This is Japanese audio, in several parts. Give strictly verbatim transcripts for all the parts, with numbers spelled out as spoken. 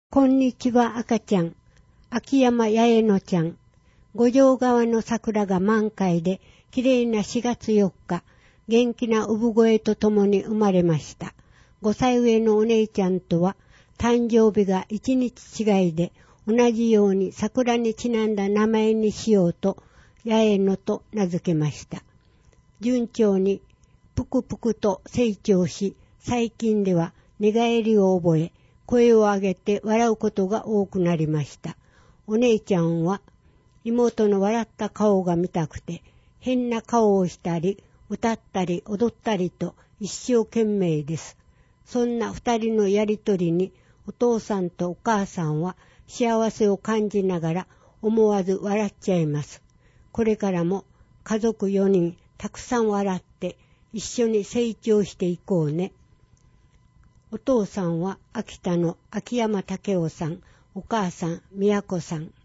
こんにちは赤ちゃん、秋山八重野ちゃん。五条川の桜が満開で、きれいなしがつよっか、元気な産声とともに生まれました。ごさい上のお姉ちゃんとは、誕生日がいちにち違いで、同じように桜にちなんだ名前にしようと、八重野と名付けました。順調に、ぷくぷくと成長し、最近では寝返りを覚え、声を上げて笑うことが多くなりました。お姉ちゃんは妹の笑った顔が見たくて変な顔をしたり歌ったり踊ったりと一生懸命です。そんな二人のやりとりにお父さんとお母さんは幸せを感じながら思わず笑っちゃいます。これからも家族よにんたくさん笑って一緒に成長していこうね。お父さんは秋田の秋山武雄さん、お母さん宮子さん。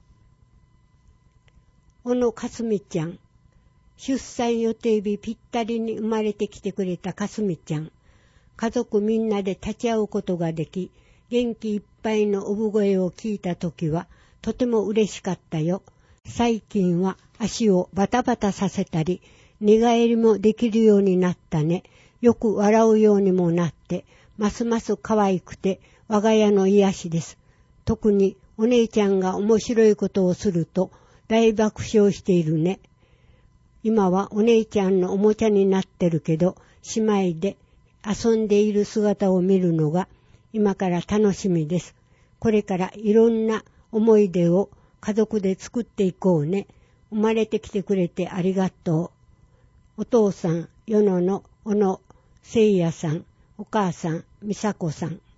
小野かすみちゃん、出産予定日ぴったりに生まれてきてくれたかすみちゃん。家族みんなで立ち会うことができ、元気いっぱいの産声を聞いたときはとても嬉しかったよ。最近は足をバタバタさせたり、寝返りもできるようになったね。よく笑うようにもなって、ますます可愛くて我が家の癒しです。特にお姉ちゃんが面白いことをすると大爆笑しているね。今はお姉ちゃんのおもちゃになってるけど、姉妹で遊んでいる姿を見るのが今から楽しみです。これからいろんな思い出を家族で作っていこうね。生まれてきてくれてありがとう。お父さん、与野の小野誠也さん、お母さん、美佐子さん。